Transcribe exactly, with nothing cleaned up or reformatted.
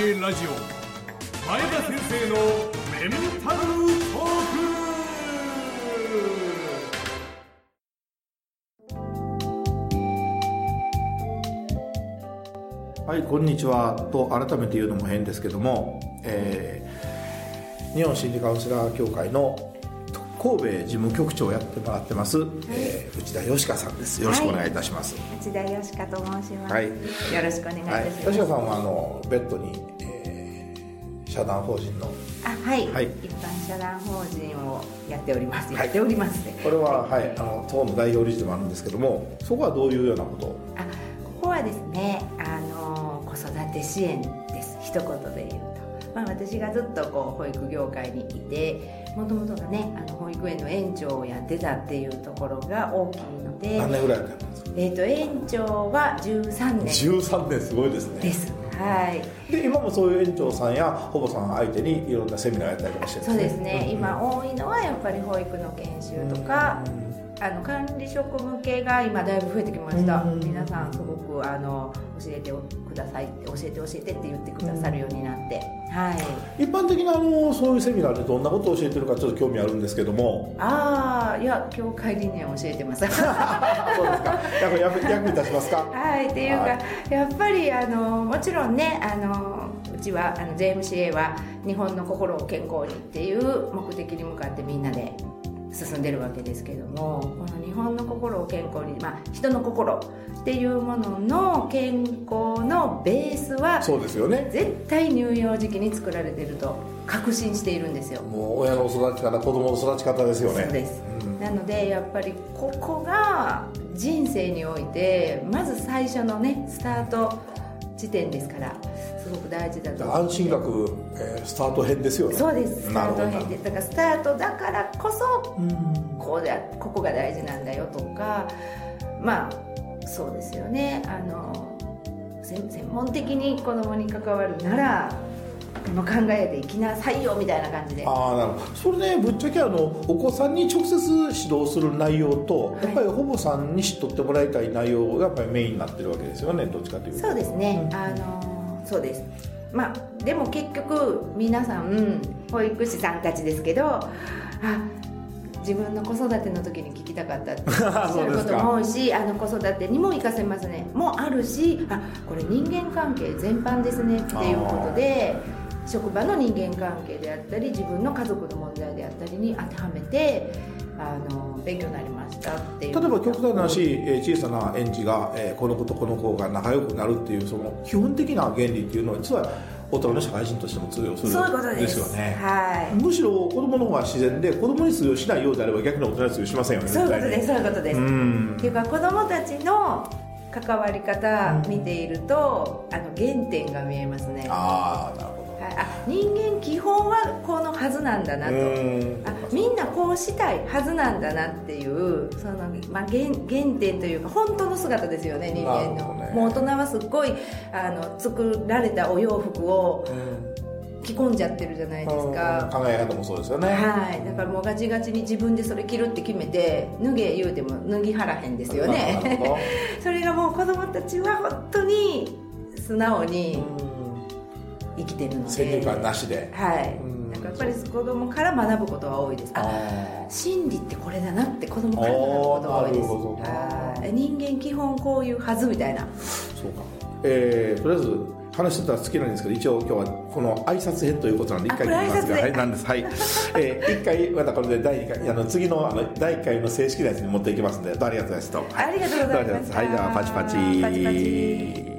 エラジオ前田先生のメンタルトーク。はい、こんにちはと改めて言うのも変ですけども、えー、日本心理カウンセラー協会の神戸事務局長をやってもらってます、はい、えー、内田よしかさんです。よろしくお願いいたします。 はい、内田よしかと申します。 はい、 よろしくお願いいたします。はい、 よしかさんはあのベッドに、えー、社団法人のあ、はい、はい、一般社団法人をやっております。やっておりますね。 はい、これは、はい、あの党の代表理事でもあるんですけども、そこはどういうようなことを？ あ、ここはですね、あの子育て支援です。一言で言うと。まあ、私がずっとこう保育業界にいて、もともとがね、あの保育園の園長をやってたっていうところが大きいので。 何年ぐらいやってたんですか？ えーと、園長はじゅうさんねん。 じゅうさんねん、すごいですね。 です。はい。 で、今もそういう園長さんや保母さん相手にいろんなセミナーやったりとかしてるんですね。 そうですね、うん、今多いのはやっぱり保育の研修とか、うん、あの管理職向けが今だいぶ増えてきました、うん、皆さんすごくあの教えてくださいって教えて教えてって言ってくださるようになって、はい、 一般的なあのそういうセミナーでどんなことを教えてるかちょっと興味あるんですけども。 ああ、いや、教会理念を教えてます。そうですか。役役に立ちますか？ はい、っていうか、はい、やっぱりあのもちろんね、あのうちはあの ジェーエムシーエー は日本の心を健康にっていう目的に向かってみんなで進んでるわけですけども、この日本の心を健康に、まあ、人の心っていうものの健康のベースはそうですよね、 絶対乳幼児期に作られていると確信しているんですよ。 もう親の育ち方、子供の育ち方ですよね。 そうです、うん、なのでやっぱりここが人生においてまず最初のねスタート時点ですからすごく大事だと思う。 安心学、えー、スタート編ですよね。 そうです、スタート編で、だからスタートだからこそ、うん、こうだここが大事なんだよとか、まあそうですよね、あの専門的に子供に関わるならこの考えで生きなさいよみたいな感じで。 ああ、なるほど。それね、ぶっちゃけあのお子さんに直接指導する内容と、はい、やっぱり保母さんに知っとってもらいたい内容がやっぱりメインになってるわけですよね、どっちかというと。 そうですね、うん、あのそうです。まあでも結局皆さん保育士さんたちですけど、あ、自分の子育ての時に聞きたかったっておっしゃることも多いし、あの子育てにも活かせますねもあるし、あ、これ人間関係全般ですねっていうことで、職場の人間関係であったり自分の家族の問題であったりに当てはめてあの勉強になりましたっていう。 例えば極端な話、えー、小さな園児が、えー、この子とこの子が仲良くなるっていうその基本的な原理っていうのは実は大人の社会人としても通用するんですよね。 はい、 むしろ子供の方が自然で子供に通用しないようであれば逆に大人に通用しませんよね。 そういうことです、そういうことです。っていうか子供たちの関わり方見ていると、うん、あの原点が見えますね。 ああ、なるほど。 あ、人間基本はこのはずなんだなと、あ、みんなこうしたいはずなんだなっていうその、まあ、原, 原点というか本当の姿ですよね、人間の、ね、もう大人はすっごいあの作られたお洋服を着込んじゃってるじゃないですか。 考え方もそうですよね。 はい、だからもうガチガチに自分でそれ着るって決めて脱げ言うても脱ぎはらへんですよね。それがもう子供たちは本当に素直に生きてるので、 先入観なしで、 はい、だからやっぱり子供から学ぶことが多いです。あ、心理ってこれだなって子供から学ぶことが多いです。あ、人間基本こういうはずみたいな。 そうか、えー、とりあえず話してたら好きなんですけど、一応今日はこの挨拶編ということなんで一回聞きますが、はい、なんです、はい、えー、一回またこれでだいにかい、あの次のあのだいいっかいの正式なやつに持っていきますので、ありがとうございます。 ありがとうございます。 はい、じゃあパチパチ。 パチパチ。